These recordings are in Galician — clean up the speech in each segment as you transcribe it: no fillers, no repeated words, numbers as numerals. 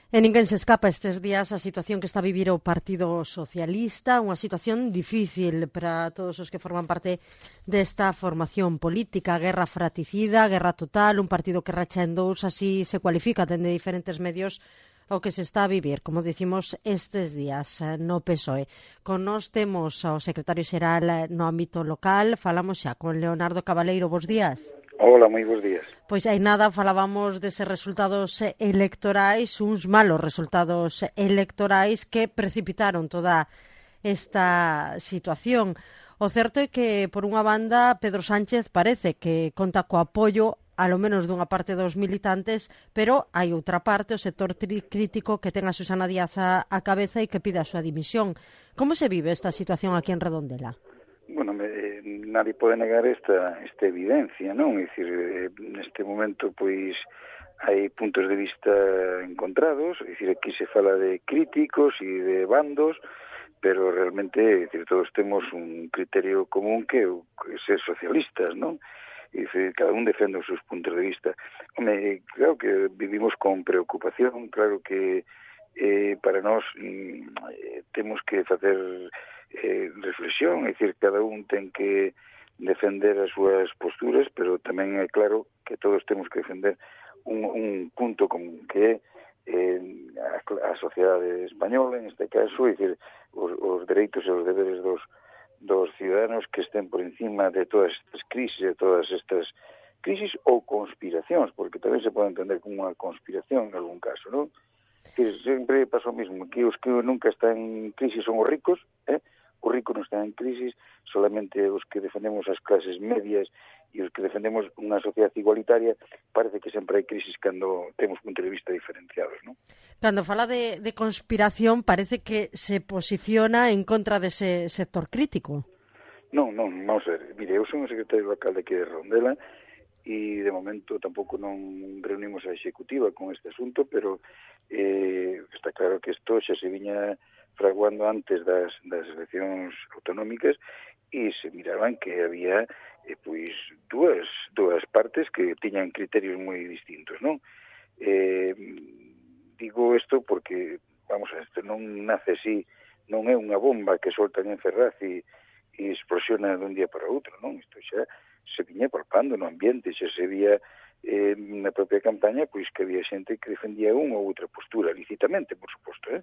E ninguén se escapa estes días a situación que está a vivir o Partido Socialista, unha situación difícil para todos os que forman parte desta formación política, guerra fratricida, guerra total, un partido que racha en dous, así se cualifica dende diferentes medios o que se está a vivir, como dicimos, estes días no PSOE. Con nós temos ao secretario xeral no ámbito local, falamos xa con Leonardo Cabaleiro, bos días. Hola, moi bons días. Pois hai nada, falábamos deses resultados electorais, uns malos resultados electorais que precipitaron toda esta situación. O certo é que, por unha banda, Pedro Sánchez parece que conta co apoio alo menos dunha parte dos militantes, pero hai outra parte, o sector crítico, que ten a Susana Díaz á cabeza e que pide a súa dimisión. Como se vive esta situación aquí en Redondela? Bueno, nadie pode negar esta evidencia, non? É dicir, neste momento, pois, hai puntos de vista encontrados, é dicir, aquí se fala de críticos e de bandos, pero realmente, é dicir, todos temos un criterio común que é ser socialistas, non? É dicir, cada un defende os seus puntos de vista. Home, claro que vivimos con preocupación, claro que para nós temos que facer reflexión, é dicir, cada un ten que defender as súas posturas, pero tamén é claro que todos temos que defender un punto común, que é a sociedade española, en este caso, é dicir, os dereitos e os deberes dos ciudadanos que estén por encima de todas estas crisis, de todas estas crisis ou conspiracións, porque tamén se pode entender como unha conspiración en algún caso, non? Que sempre pasa o mesmo, que os que nunca están en crisis son os ricos, os ricos non están en crisis, solamente os que defendemos as clases medias e os que defendemos unha sociedade igualitaria, parece que sempre hai crisis cando temos puntos de vista diferenciados, non? Cando fala de conspiración, parece que se posiciona en contra dese sector crítico. Non, vamos a ver, mire, eu son o secretario local de aquí de Redondela e de momento tampouco non reunimos a executiva con este asunto, pero está claro que isto xa se viña fraguando antes das eleccións autonómicas e se miraban que había pois dúas partes que tiñan criterios moi distintos, non? Digo isto porque, vamos a ver, isto non nace así, non é unha bomba que soltan en Ferraz e explosiona dun día para outro, non? Isto xa se viña palpando no ambiente, xa se vía na propia campaña, pois que había xente que defendía unha ou outra postura, lícitamente, por suposto,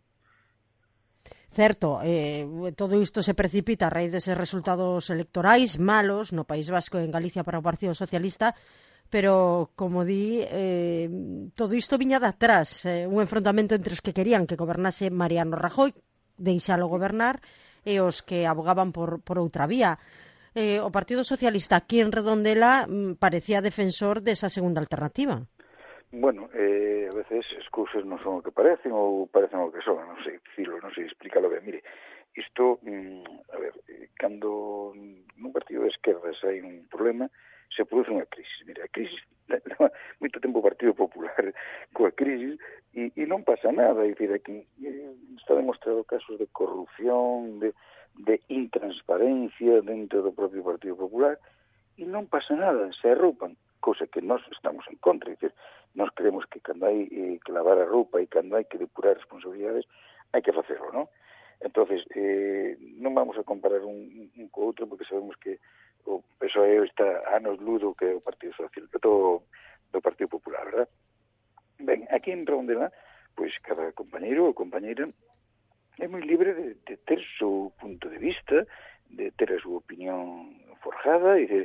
Certo, todo isto se precipita a raíz deses resultados electorais malos no País Vasco e en Galicia para o Partido Socialista, pero, como di, todo isto viña de atrás, un enfrontamento entre os que querían que gobernase Mariano Rajoy, deixalo gobernar, e os que abogaban por outra vía. O Partido Socialista aquí en Redondela parecía defensor desa segunda alternativa. Bueno, a veces as cousas non son o que parecen ou parecen o que son, non sei dicilo, non sei explícalo ben. Mire, isto, a ver, cando nun partido de esquerdas hai un problema, se produce unha crisis. Mire, a crisis, leva moito tempo o Partido Popular coa crisis e non pasa nada. É dicir, aquí está demostrado casos de corrupción, de intransparencia dentro do propio Partido Popular e non pasa nada, se arroupan, cousa que nós estamos en contra. É dicir, nós creemos que cando hai que lavar a roupa e cando hai que depurar responsabilidades, hai que facerlo, non? Entonces, non vamos a comparar un co outro, porque sabemos que o PSOE está anos ludo que o Partido Socialista, do Partido Popular, verdad? Ben, aquí en Redondela, pois cada compañeiro ou compañeira é moi libre de ter o seu punto de vista, de ter a súa opinión forjada e de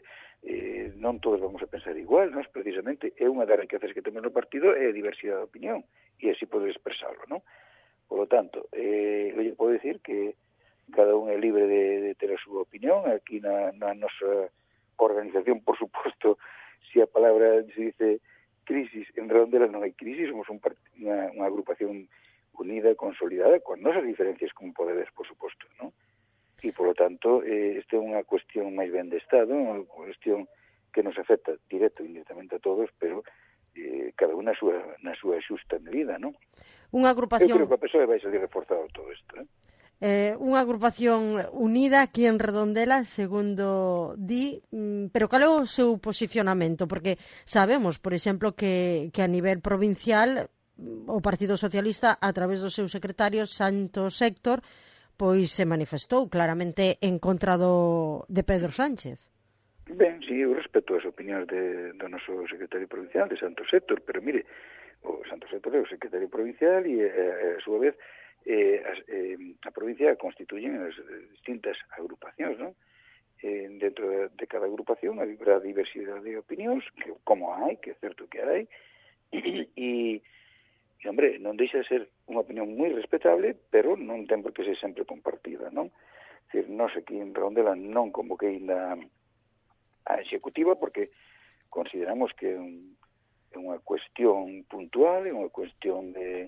non todos vamos a pensar igual, non? Precisamente é unha das riquezas que temos no partido é a diversidade de opinión e así poder expresarlo, non? Por lo tanto, eu podo decir que cada un é libre de ter a súa opinión. Aquí na nosa organización, por suposto, se a palabra se dice crisis, en Redondela non hai crisis, somos unha agrupación unida, consolidada, con nosas diferencias como pode ver, por suposto, non? E, por lo tanto, esta é unha cuestión máis ben de Estado, unha cuestión que nos afecta directo e indirectamente a todos, pero cada un na súa xusta medida, non? Unha agrupación... Eu creo que a persoa vai salir reforzado todo isto, unha agrupación unida aquí en Redondela, segundo di, pero cal é o seu posicionamento? Porque sabemos, por exemplo, que a nivel provincial o Partido Socialista, a través do seu secretario Santos Héctor, pois se manifestou claramente en contra de Pedro Sánchez. Ben, sí, eu respeto as opinións do noso secretario provincial, de Santos Héctor, pero mire, o Santos Héctor é o secretario provincial e, a súa vez, a provincia constituyen as distintas agrupacións, non? Dentro de cada agrupación habrá diversidade de opinións, que como hai, que é certo que hai, e hombre, non deixa de ser unha opinión moi respetable, pero non ten por que ser sempre compartida, non? É dicir, nós aquí en Redondela non convoquei a executiva porque consideramos que é unha cuestión puntual, é unha cuestión de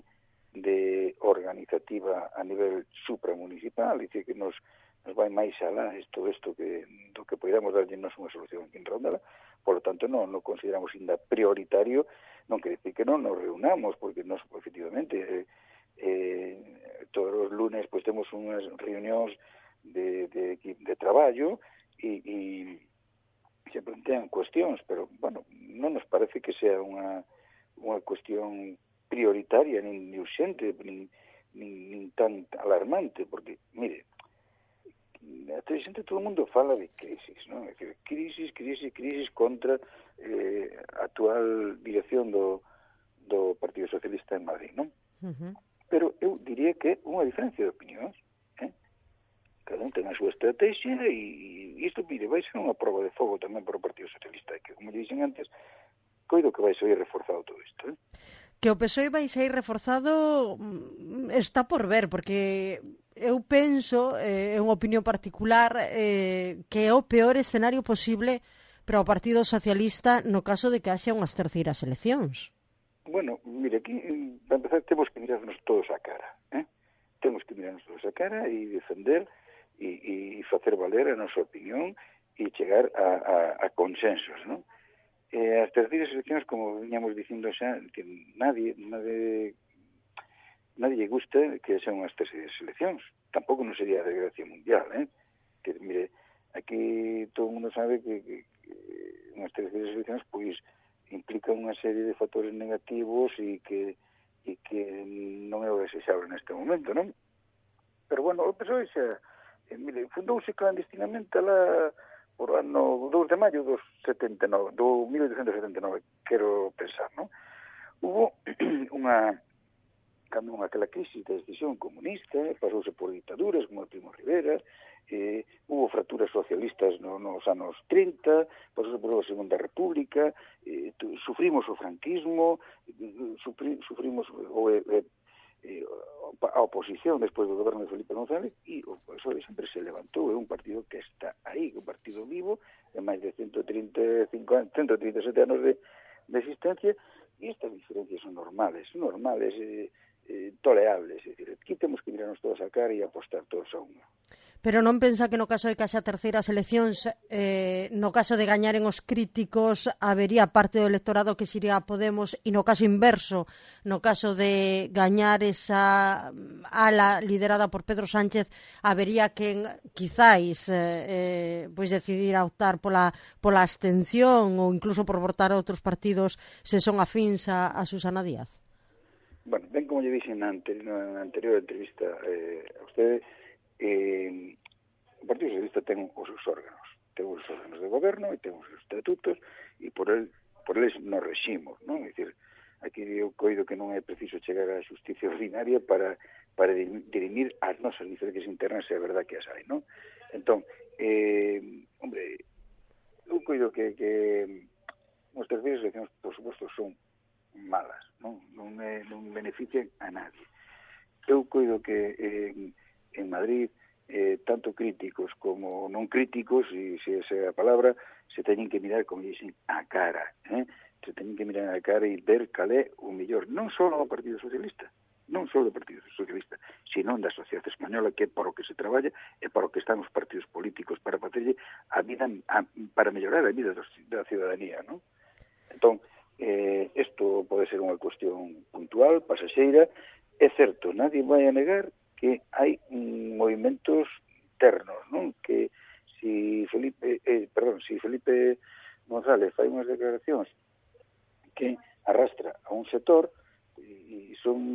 organizativa a nivel supramunicipal, é dicir, que nos vai máis alá isto que do que podamos darlle nos unha solución aquí en Redondela. Por lo tanto, non consideramos ainda prioritario, non quer dicir que non nos reunamos, porque nos, efectivamente, todos os lunes pues temos unhas reunións de traballo e se plantean cuestións, pero, bueno, non nos parece que sea unha cuestión prioritaria, nin urxente, nin tan alarmante, porque, mire, todo o mundo fala de crisis, non? É dicir, crisis contra a actual dirección do Partido Socialista en Madrid, non? Pero eu diría que unha diferencia de opinións, cada un ten a súa estrategia e isto, mire, vai ser unha prova de fogo tamén para o Partido Socialista, que, como dixen antes, coido que vai ser reforzado todo isto, Que o PSOE vai ser reforzado está por ver, porque eu penso, é unha opinión particular, que é o peor escenario posible para o Partido Socialista no caso de que haxa unhas terceiras eleccións. Bueno, mire, aquí, para empezar, temos que mirarnos todos a cara, Temos que mirarnos todos a cara e defender e facer valer a nosa opinión e chegar a consensos, non? As terceiras eleccións, como viñamos dicindo xa, que nadie lle gusta que sean unhas terceiras eleccións. Tampouco non sería a desgracia mundial, Que, mire, aquí todo o mundo sabe que unhas terceiras eleccións, pois, implican unha serie de factores negativos e que non é o desexable neste momento, non? Pero, bueno, o PSOE xa, mire, fundouse clandestinamente alá por ano 2 de maio do 1879, quero pensar, non? Hubo cando aquela crisis de decisión comunista, pasouse por dictaduras como o Primo Rivera, hubo fracturas socialistas nos anos 30, pasouse por a Segunda República, sufrimos o franquismo, sufrimos a oposición despois do goberno de Felipe González e o PSOE sempre se levantou, é un partido que está aí, un partido vivo de máis de 137 anos de existencia e estas diferencias son normales, toleables, é dicir, aquí temos que mirarnos todos a cara e apostar todos a unha. Pero non pensa que no caso de que haxa terceiras eleccións, no caso de gañaren os críticos, habería parte do electorado que se iría a Podemos e no caso inverso, no caso de gañar esa ala liderada por Pedro Sánchez, habería quen quizáis pois decidir a optar pola abstención ou incluso por votar a outros partidos se son afíns a Susana Díaz? Bueno, ben como lle dixen na anterior entrevista a usted, o Partido Socialista ten os seus órganos de goberno e ten os seus estatutos e por eles nos reximos, non? É dicir, aquí eu coido que non é preciso chegar á xusticia ordinaria para dirimir as nosas diferencias internas se é verdad que as hai, non? Entón, hombre, eu coido que as terceiras eleccións, por suposto, son malas, non benefician a nadie. Eu coido que en Madrid tanto críticos como non críticos, e se esa é a palabra, se teñen que mirar, como dicen, a cara, se teñen que mirar a cara e ver cal é o mellor, non só do Partido Socialista, sino da sociedade española, que é para o que se traballa e para o que están os partidos políticos, para facerlle a vida, para mellorar a vida da ciudadanía, non? Entón, isto pode ser unha cuestión puntual, pasaxeira. É certo, nadie vai a negar que hai movimentos internos, non? Que si Felipe González fai unhas declaracións que arrastra a un sector e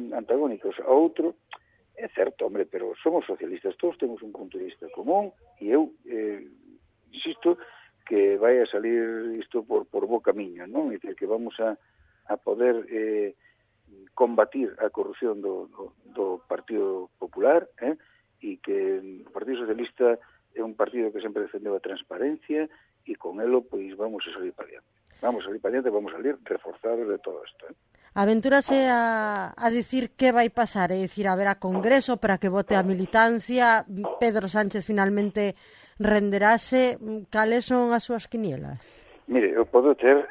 antagónicos a outro, é certo, hombre, pero somos socialistas, todos temos un punto de vista común, e eu insisto que vai a salir isto por bo camiño, non? É dicir, que vamos a poder combatir a corrupción do Partido Popular, e que o Partido Socialista é un partido que sempre defendeu a transparencia, e con elo, pois, vamos a salir para adiante. Vamos a salir reforzados de todo isto, Aventúrase a dicir que vai pasar, é dicir, haberá congreso para que vote a militancia, Pedro Sánchez finalmente renderase, cales son as súas quinielas? Mire, eu podo ter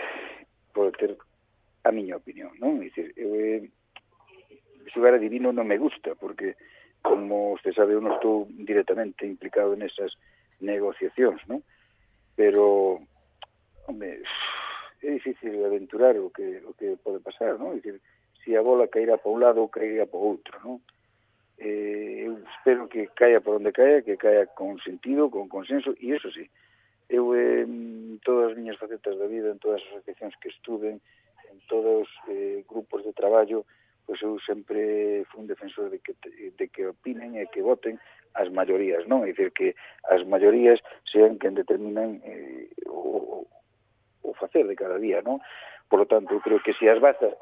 a miña opinión, non? É dicir, xogar a divino non me gusta, porque, como usted sabe, eu non estou directamente implicado nesas negociacións, non? Pero, hombre, é difícil aventurar o que pode pasar, non? É dicir, se a bola cairá para un lado ou cairá para o outro, non? Eu espero que caia por onde caia, que caia con sentido, con consenso, e eso sí, eu en todas as miñas facetas da vida, en todas as asociacións que estuven, en todos os grupos de traballo, pois eu sempre fui un defensor de que opinen e que voten as maiorías, non? É dicir, que as maiorías sean quen determinan o facer de cada día, non? Por lo tanto, eu creo que se as bases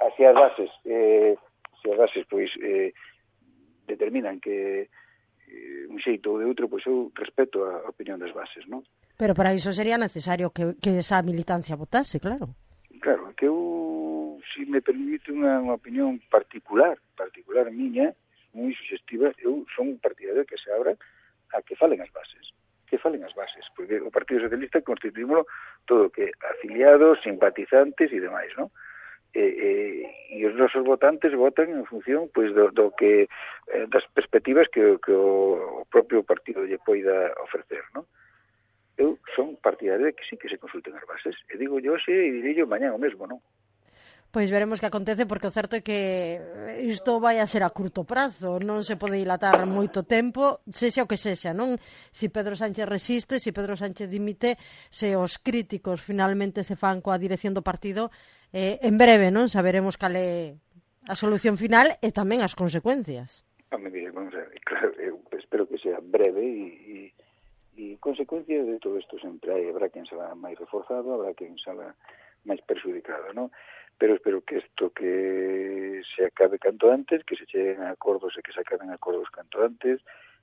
pois determinan que un xeito ou de outro, pois eu respeto a opinión das bases, non? Pero para iso sería necesario que esa militancia votase, claro. Claro, que eu, se me permite unha opinión particular miña, moi suxestiva, eu son un partidario que se abra a que falen as bases, porque o Partido Socialista constituímoslo todo que afiliados, simpatizantes e demais, non? E os nosos votantes votan en función pois do que das perspectivas que o propio partido lle poida ofrecer, non? Eu son partidario de que sí que se consulten as bases, e digo yo hoxe e direi yo mañá o mesmo, non? Pois veremos que acontece, porque o certo é que isto vai a ser a curto prazo, non se pode dilatar moito tempo, sexa o que sexa, non? Si Pedro Sánchez resiste, si Pedro Sánchez dimite, se os críticos finalmente se fan coa dirección do partido, en breve, non? Saberemos cal é a solución final e tamén as consecuencias. Mire, vamos a ver, claro, eu espero que sea breve e consecuencias de todo isto sempre hai, habrá quen será máis reforzado, habrá quen será máis perjudicado, non? Pero espero que isto que se acabe canto antes, que se cheguen a acordos e que se acaben acordos canto antes.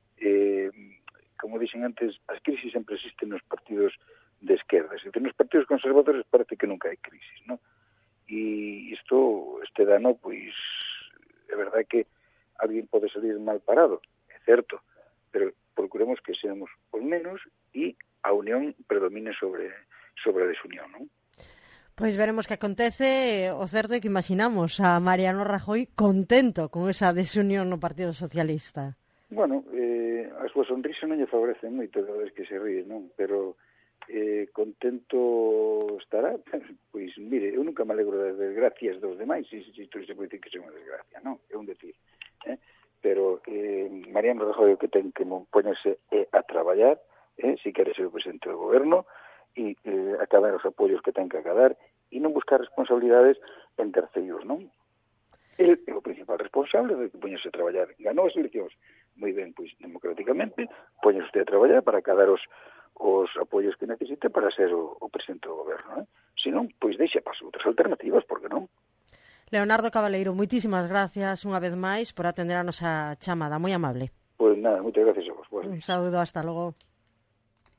Como dixen antes, as crisis sempre existen nos partidos de esquerdas, e nos partidos conservadores parece que nunca hai crisis, non? E este dano, pois, é verdade que alguén pode salir mal parado, é certo, pero procuremos que seamos os menos e a unión predomine sobre a desunión, non? Pois veremos que acontece. O certo é que imaginamos a Mariano Rajoy contento con esa desunión no Partido Socialista. Bueno, a súa sonrisa non lle favorece moito cada vez que se ríe, non? Pero contento estará. Pois, mire, eu nunca me alegro das desgracias dos demais, se isto se pode dicir que é unha desgracia, non? É un decir. Pero Mariano Rajoy o que ten que poñerse a traballar, se quere ser o presidente do goberno, e acabar os apoios que ten que acadar e non buscar responsabilidades en terceiros, non? El é o principal responsable de que poñerse a traballar. Ganou as eleccións moi ben, pois, democráticamente, poñerse a traballar para acadar os apoios que necesite para ser o presidente do goberno, Se non, pois deixa paso outras alternativas, por que non? Leonardo Cabaleiro, moitísimas gracias unha vez máis por atender a nosa chamada, moi amable. Pois nada, moitas gracias a vos. Un saúdo, hasta logo.